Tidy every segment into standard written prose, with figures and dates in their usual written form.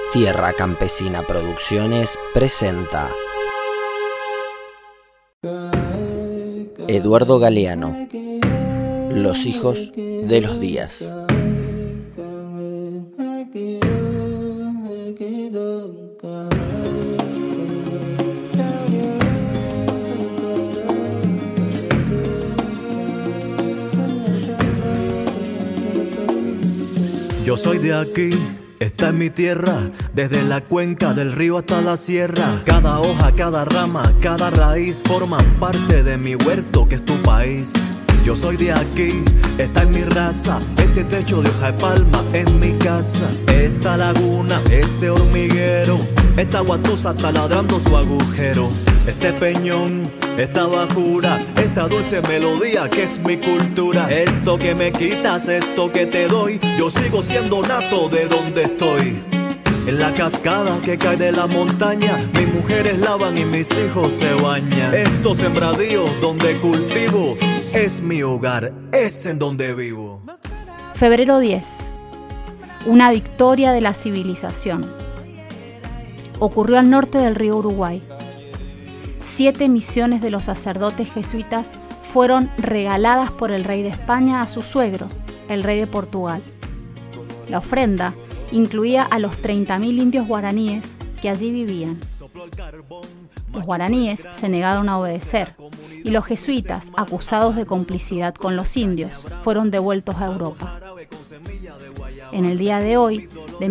Tierra Campesina Producciones presenta Eduardo Galeano, Los hijos de los días. Yo soy de aquí, esta es mi tierra, desde la cuenca del río hasta la sierra. Cada hoja, cada rama, cada raíz forman parte de mi huerto que es tu país. Yo soy de aquí, esta es mi raza, este techo de hoja de palma es mi casa. Esta laguna, este hormiguero, esta guatusa está ladrando su agujero. Este peñón, esta bajura, esta dulce melodía que es mi cultura. Esto que me quitas, esto que te doy, yo sigo siendo nato de donde estoy. En la cascada que cae de la montaña, mis mujeres lavan y mis hijos se bañan. Estos sembradíos donde cultivo, es mi hogar, es en donde vivo. Febrero 10. Una victoria de la civilización. Ocurrió al norte del río Uruguay. 7 misiones de los sacerdotes jesuitas fueron regaladas por el rey de España a su suegro, el rey de Portugal. La ofrenda incluía a los 30.000 indios guaraníes que allí vivían. Los guaraníes se negaron a obedecer y los jesuitas, acusados de complicidad con los indios, fueron devueltos a Europa. En el día de hoy, de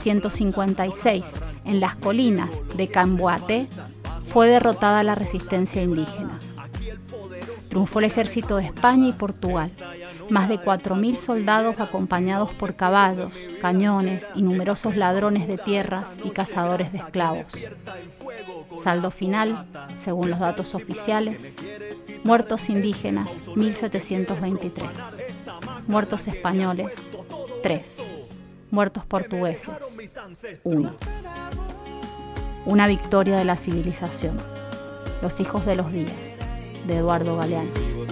1756, en las colinas de Camboaté, fue derrotada la resistencia indígena. Triunfó el ejército de España y Portugal. Más de 4.000 soldados acompañados por caballos, cañones y numerosos ladrones de tierras y cazadores de esclavos. Saldo final, según los datos oficiales: muertos indígenas 1.723, muertos españoles 3, muertos portugueses 1. Una victoria de la civilización. Los hijos de los días, de Eduardo Galeano.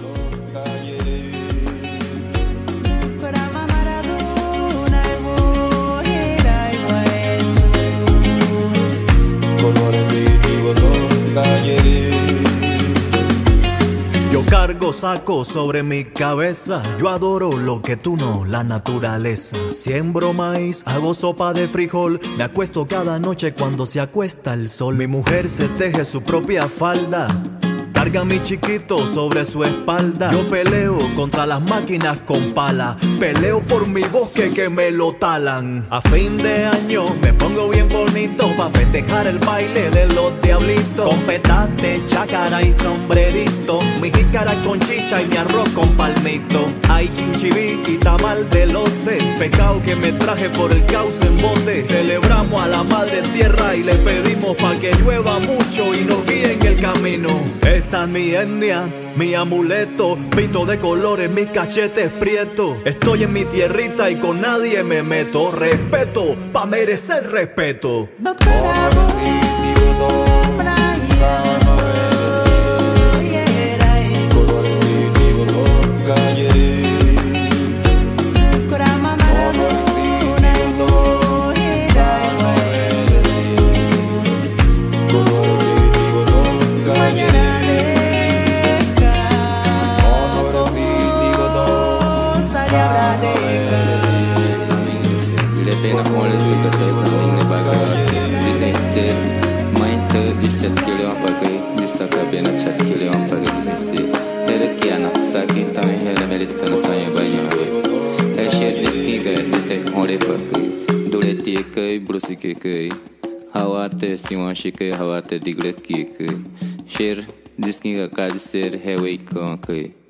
Yo cargo saco sobre mi cabeza, yo adoro lo que tú no, la naturaleza. Siembro maíz, hago sopa de frijol, me acuesto cada noche cuando se acuesta el sol. Mi mujer se teje su propia falda, carga a mi chiquito sobre su espalda. Yo peleo contra las máquinas con pala, peleo por mi bosque que me lo talan. A fin de año me pongo bien bonito pa' festejar el baile de los diablitos. Con petate, chácara y sombrerito, mi jícara con chicha y mi arroz con palmito. Hay chinchibí y tamal de lote, pescado que me traje por el cauce en bote. Celebramos a la madre tierra y le pedimos pa' que llueva mucho y nos guíe en el camino. Esta es mi etnia, mi amuleto, pinto de colores, mis cachetes prietos. Estoy en mi tierrita y con nadie me meto. Respeto, pa' merecer respeto. Hawate siwanshike hawate digle ki sher diskinga kaji ser hewe kon